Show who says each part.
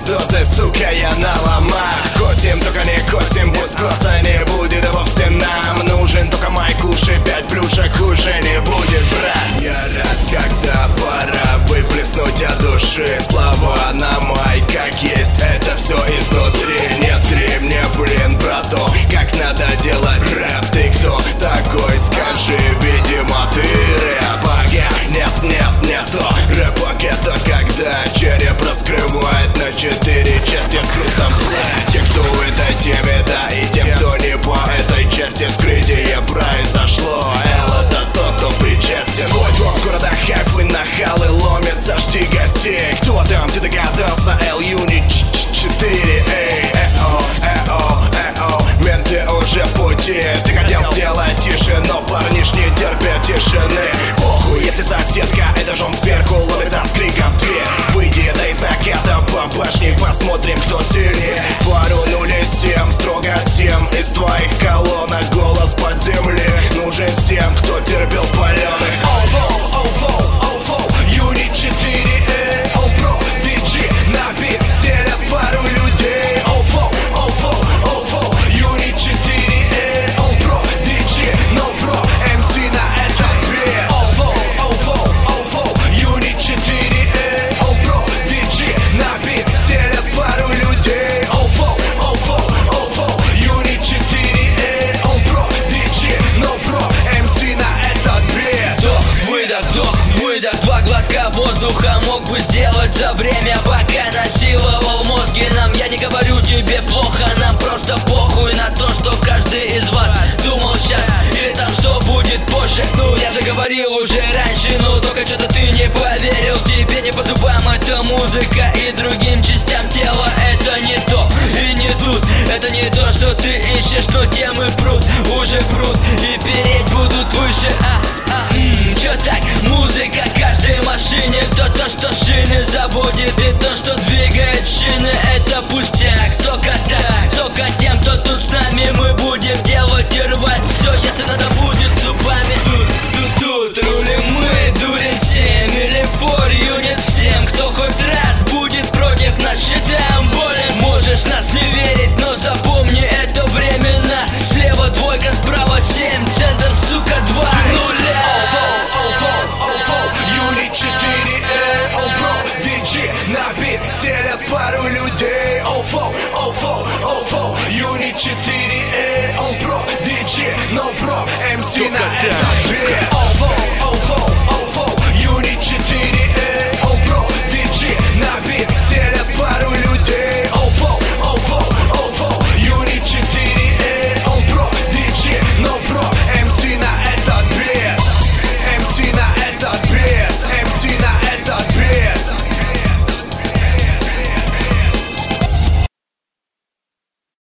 Speaker 1: дозы, сука, я на ломах. Косим, только не косим, босс-класса не будет вовсе нам. Нужен только майк, уши, 5 плюшек уже не будет, брат. Я рад, когда пора выплеснуть от души слова на майк, как есть, это все изнутри. Нет, три мне, блин, про то, как надо делать рэп. Ты кто такой, скажи, видимо, ты рэп-ага. Нет, не то. Рэп-ага это когда череп раскрывает на 4 части с хрустом плеч. Те, кто в этой теме, да, и тем, кто не по этой части, вскрытие произошло. Эл это тот, кто причастен. Твой дом в городах хайфлы, нахалы ломятся, жди гостей. Кто там, ты догадался? L-Unit 4, эй, менты уже в пути. Ты хотел сделать тише, но парниш не терпят тишины. Похуй, если соседка этажом сверху ловится с криком в дверь. Выйди, да из наката по башне, посмотрим, кто сильнее. Пару 0,7, строго 7 из твоих колонок. Голос под земли нужен всем, кто терпел паленый. Юнит 4, он про диджи на бит стелят пару людей. Юнит 4, он про диджи, но про МС на этот бит. Юнит 4, он про диджи на бит стелят пару людей. Юнит 4, он про диджи, но про МС на этот бит.
Speaker 2: Вдох, выдох, 2 глотка воздуха мог бы сделать за время, пока насиловал мозги нам. Я не говорю тебе плохо, нам просто похуй на то, что каждый из вас думал сейчас или там что будет позже. Ну я же говорил уже раньше, но только что-то ты не поверил. Тебе не по зубам эта музыка и другим частям тела. Это не то и не тут, это не то, что ты ищешь, но темы прут, уже прут и переть будут выше. Чё так? Музыка каждой машине. То, что шины заводит, и то, что двигает шины, это пустяк. Только тем, кто тут с нами, мы будем делать и рвать все, если надо будет зубами. Тут рулим мы, дурим 7 или 4 юнит 7. Кто хоть раз будет против нас, считаем болен. Можешь нас не верить, но запомни, это временно. Слева двойка, справа 7, центр, сука, 2 нуля.
Speaker 1: Юнит 4, он про диджи на бит стелят пару людей. Юнит 4, он про диджи, но про МС на этот бит.